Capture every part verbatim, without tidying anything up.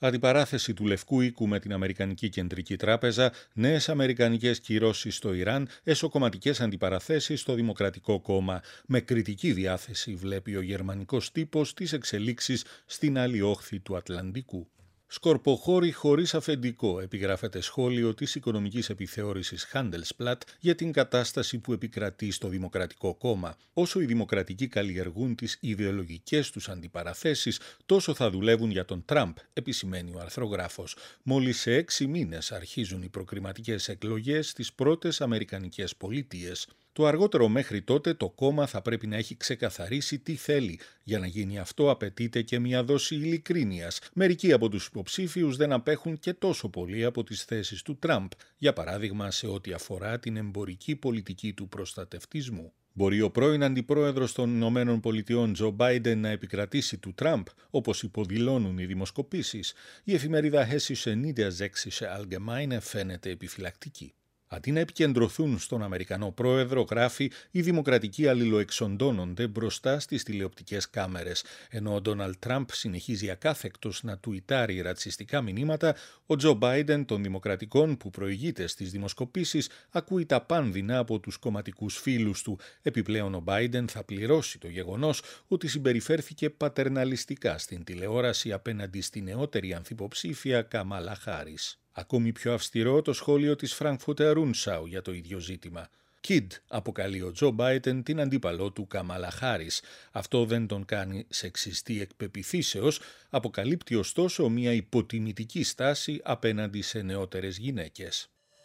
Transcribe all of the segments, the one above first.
Αντιπαράθεση του Λευκού Οίκου με την Αμερικανική Κεντρική Τράπεζα, νέες αμερικανικές κυρώσεις στο Ιράν, εσωκομματικές αντιπαραθέσεις στο Δημοκρατικό Κόμμα. Με κριτική διάθεση βλέπει ο γερμανικός τύπος τις εξελίξεις στην άλλη όχθη του Ατλαντικού. Σκορποχώρη χωρίς αφεντικό, επιγράφεται σχόλιο της οικονομικής επιθεώρησης Handelsblatt για την κατάσταση που επικρατεί στο Δημοκρατικό Κόμμα. Όσο οι δημοκρατικοί καλλιεργούν τις ιδεολογικές τους αντιπαραθέσεις, τόσο θα δουλεύουν για τον Τραμπ, επισημαίνει ο αρθρογράφος. Μόλις σε έξι μήνες αρχίζουν οι προκριματικές εκλογές στις πρώτες αμερικανικές πολιτείες. Το αργότερο μέχρι τότε το κόμμα θα πρέπει να έχει ξεκαθαρίσει τι θέλει. Για να γίνει αυτό απαιτείται και μια δόση ειλικρίνειας. Μερικοί από τους υποψήφιους δεν απέχουν και τόσο πολύ από τις θέσεις του Τραμπ, για παράδειγμα σε ό,τι αφορά την εμπορική πολιτική του προστατευτισμού. Μπορεί ο πρώην αντιπρόεδρος των Ηνωμένων Πολιτειών Τζο Μπάιντεν να επικρατήσει του Τραμπ, όπως υποδηλώνουν οι δημοσκοπήσεις. Η εφημερίδα Hessische Niedersächsische Allgemeine φαίνεται επιφυλακτική. Αντί να επικεντρωθούν στον Αμερικανό πρόεδρο, γράφει, οι δημοκρατικοί αλληλοεξοντώνονται μπροστά στις τηλεοπτικές κάμερες. Ενώ ο Ντόναλντ Τραμπ συνεχίζει ακάθεκτος να τουιτάρει ρατσιστικά μηνύματα, ο Τζο Μπάιντεν των Δημοκρατικών, που προηγείται στις δημοσκοπήσεις, ακούει τα πάνδυνα από τους κομματικούς φίλους του. Επιπλέον, ο Μπάιντεν θα πληρώσει το γεγονός ότι συμπεριφέρθηκε πατερναλιστικά στην τηλεόραση απέναντι στη νεότερη ανθυποψήφια Καμάλα Χάρις. Ακόμη πιο αυστηρό το σχόλιο της Frankfurter Rundschau για το ίδιο ζήτημα. «Kid», αποκαλεί ο Τζο Μπάιντεν την αντίπαλό του Καμάλα Χάρις. Αυτό δεν τον κάνει σεξιστή εκ πεποιθήσεως, αποκαλύπτει ωστόσο μια υποτιμητική στάση απέναντι σε νεότερες γυναίκες.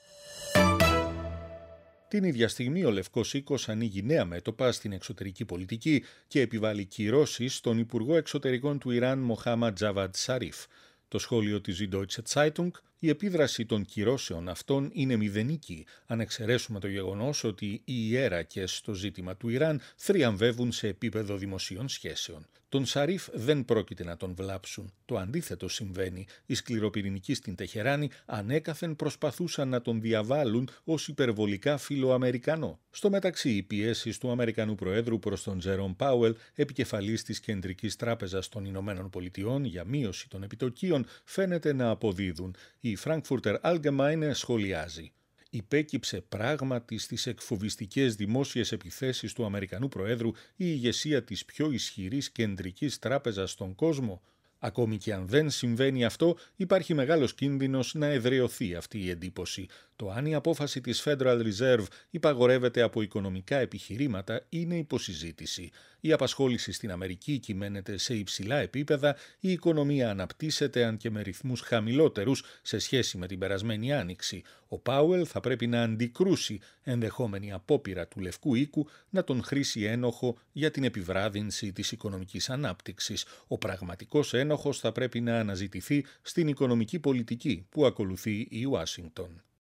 Την ίδια στιγμή ο Λευκός Οίκος ανοίγει νέα μέτωπα στην εξωτερική πολιτική και επιβάλλει κυρώσεις στον Υπουργό Εξωτερικών του Ιράν Μοχάμαντ Τζαβάντ Ζαρίφ. Το σχόλιο της Süddeutsche Zeitung, η επίδραση των κυρώσεων αυτών είναι μηδενική, αν εξαιρέσουμε το γεγονός ότι οι ιέρακες στο ζήτημα του Ιράν θριαμβεύουν σε επίπεδο δημοσίων σχέσεων. Τον Σαρίφ δεν πρόκειται να τον βλάψουν. Το αντίθετο συμβαίνει. Οι σκληροπυρηνικοί στην Τεχεράνη ανέκαθεν προσπαθούσαν να τον διαβάλουν ως υπερβολικά φιλοαμερικανό. Στο μεταξύ, οι πιέσεις του Αμερικανού Προέδρου προς τον Τζερόμ Πάουελ, επικεφαλής της Κεντρικής Τράπεζας των Ηνωμένων Πολιτειών, για μείωση των επιτοκίων, φαίνεται να αποδίδουν. Η Frankfurter Allgemeine σχολιάζει. Υπέκυψε πράγματι στις εκφοβιστικές δημόσιες επιθέσεις του Αμερικανού Προέδρου η ηγεσία της πιο ισχυρής κεντρικής τράπεζας στον κόσμο. Ακόμη και αν δεν συμβαίνει αυτό, υπάρχει μεγάλος κίνδυνος να εδραιωθεί αυτή η εντύπωση. Το αν η απόφαση της Federal Reserve υπαγορεύεται από οικονομικά επιχειρήματα είναι υποσυζήτηση. Η απασχόληση στην Αμερική κυμαίνεται σε υψηλά επίπεδα, η οικονομία αναπτύσσεται αν και με ρυθμούς χαμηλότερους σε σχέση με την περασμένη άνοιξη. Ο Πάουελ θα πρέπει να αντικρούσει ενδεχόμενη απόπειρα του Λευκού Οίκου να τον χρήσει ένοχο για την επιβράδυνση της οικονομικής ανάπτυξης. Ο πραγματικός ένοχος θα πρέπει να αναζητηθεί στην οικονομική πολιτική που ακολουθεί η Ουάσιγκτον.